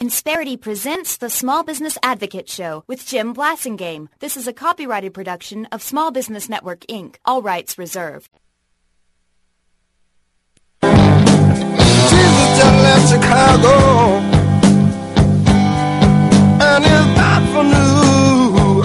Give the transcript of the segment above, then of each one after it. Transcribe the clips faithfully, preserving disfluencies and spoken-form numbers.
Insperity presents the Small Business Advocate Show with Jim Blasingame. This is a copyrighted production of Small Business Network, Incorporated. All rights reserved. Jesus just left Chicago and is back for New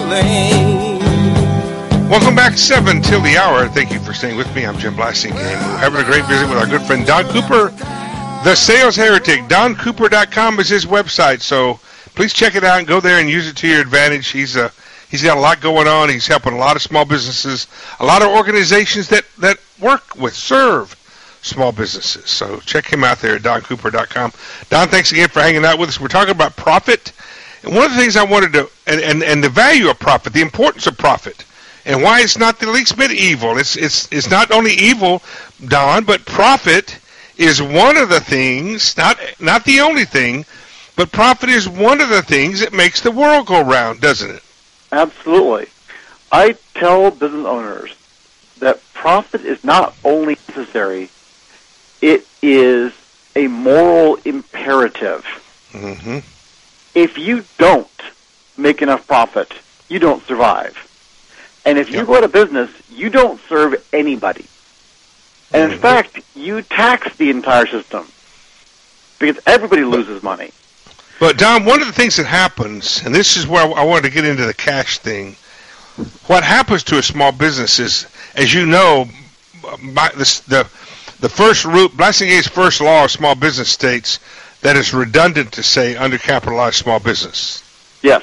Orleans. Welcome back, seven till the hour. Thank you for staying with me. I'm Jim Blasingame. We're having a great visit with our good friend Don Cooper, the Sales Heretic. Don Cooper dot com is his website, so please check it out and go there and use it to your advantage. He's a he's got a lot going on. He's helping a lot of small businesses, a lot of organizations that, that work with, serve small businesses. So check him out there at Don Cooper dot com. Don, thanks again for hanging out with us. We're talking about profit. And one of the things I wanted to, and, and, and the value of profit, the importance of profit, and why it's not the least bit evil. It's, it's, it's not only evil, Don, but profit is one of the things, not not the only thing, but profit is one of the things that makes the world go round, doesn't it? Absolutely. I tell business owners that profit is not only necessary, it is a moral imperative. Mm-hmm. If you don't make enough profit, you don't survive. And if you Yep. go out of business, you don't serve anybody. And in fact, you tax the entire system because everybody loses money. But, Don, one of the things that happens, and this is where I wanted to get into the cash thing, what happens to a small business is, as you know, my, this, the the first root, Blasingame's first law of small business states that it's redundant to say undercapitalized small business. Yes.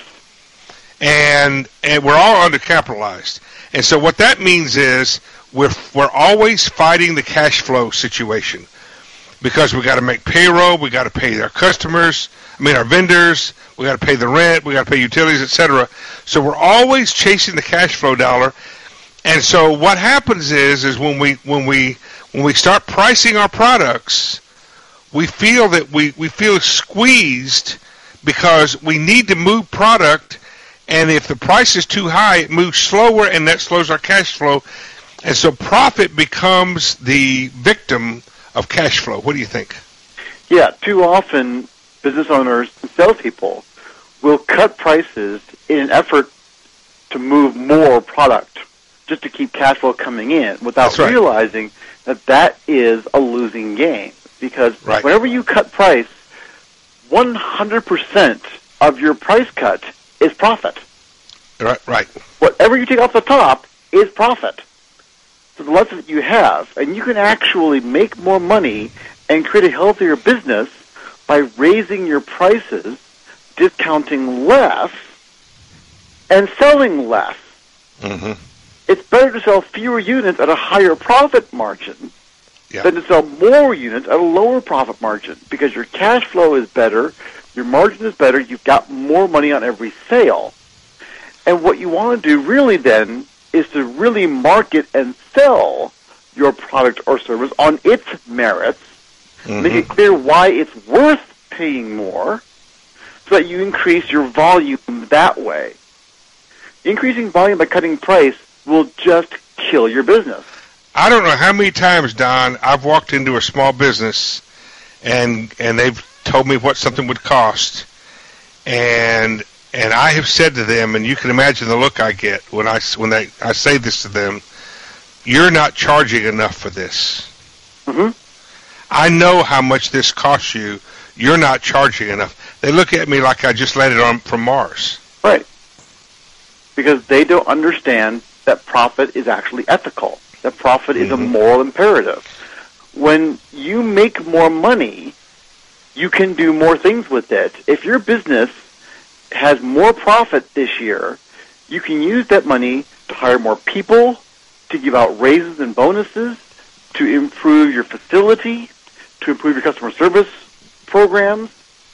And and we're all undercapitalized. And so what that means is we're we're always fighting the cash flow situation because we got to make payroll, we got to pay our customers, I mean our vendors, we got to pay the rent, we got to pay utilities, et cetera. So we're always chasing the cash flow dollar. And so what happens is is when we when we when we start pricing our products, we feel that we, we feel squeezed because we need to move product, and if the price is too high, it moves slower, and that slows our cash flow. And so profit becomes the victim of cash flow. What do you think? Yeah, too often business owners and salespeople will cut prices in an effort to move more product just to keep cash flow coming in without That's right. realizing that that is a losing game. Because Right. whenever you cut price, one hundred percent of your price cut is profit. Right, right. Whatever you take off the top is profit. So the less that you have, and you can actually make more money and create a healthier business by raising your prices, discounting less, and selling less. Mm-hmm. It's better to sell fewer units at a higher profit margin Yeah. than to sell more units at a lower profit margin, because your cash flow is better, your margin is better, you've got more money on every sale. And what you want to do really then is to really market and sell your product or service on its merits, Mm-hmm. make it clear why it's worth paying more, so that you increase your volume that way. Increasing volume by cutting price will just kill your business. I don't know how many times, Don, I've walked into a small business and and they've told me what something would cost, and and I have said to them, and you can imagine the look I get when I when they I say this to them, you're not charging enough for this. Mm-hmm. I know how much this costs you. You're not charging enough. They look at me like I just landed on from Mars. Right. Because they don't understand that profit is actually ethical. That profit is a moral imperative. When you make more money, you can do more things with it. If your business has more profit this year, you can use that money to hire more people, to give out raises and bonuses, to improve your facility, to improve your customer service programs,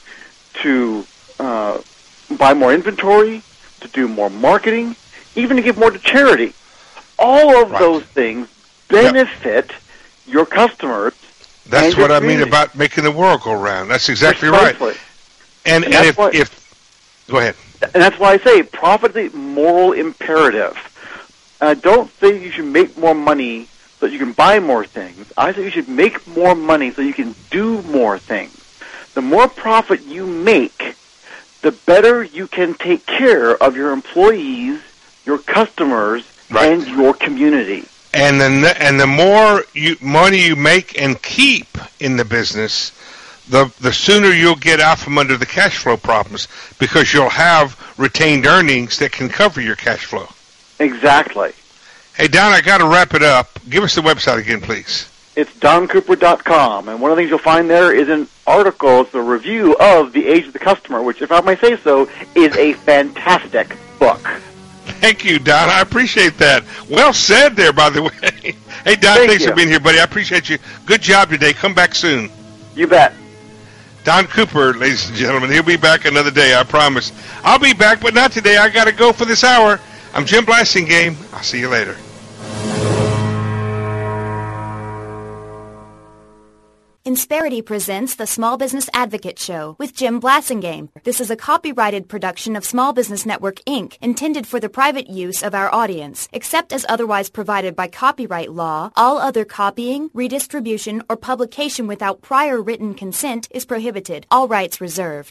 to uh, buy more inventory, to do more marketing, even to give more to charity. All of Right. those things benefit yep. your customers. That's and what your I mean community. about making the world go round. That's exactly Precisely. right. And, And and, that's if, why- if go ahead. And that's why I say profit is a moral imperative. I don't think you should make more money so that you can buy more things. I think you should make more money so you can do more things. The more profit you make, the better you can take care of your employees, your customers, Right. and your community. And the and the more you, money you make and keep in the business, the the sooner you'll get out from under the cash flow problems, because you'll have retained earnings that can cover your cash flow. Exactly. Hey, Don, I got to wrap it up. Give us the website again, please. It's don cooper dot com, and one of the things you'll find there is an article, it's a review of The Age of the Customer, which, if I may say so, is a fantastic book. Thank you, Don. I appreciate that. Well said there, by the way. Hey, Don, Thank thanks you. for being here, buddy. I appreciate you. Good job today. Come back soon. You bet. Don Cooper, ladies and gentlemen. He'll be back another day, I promise. I'll be back, but not today. I got to go for this hour. I'm Jim Blasingame. I'll see you later. Insperity presents the Small Business Advocate Show with Jim Blasingame. This is a copyrighted production of Small Business Network, Incorporated, intended for the private use of our audience. Except as otherwise provided by copyright law, all other copying, redistribution, or publication without prior written consent is prohibited. All rights reserved.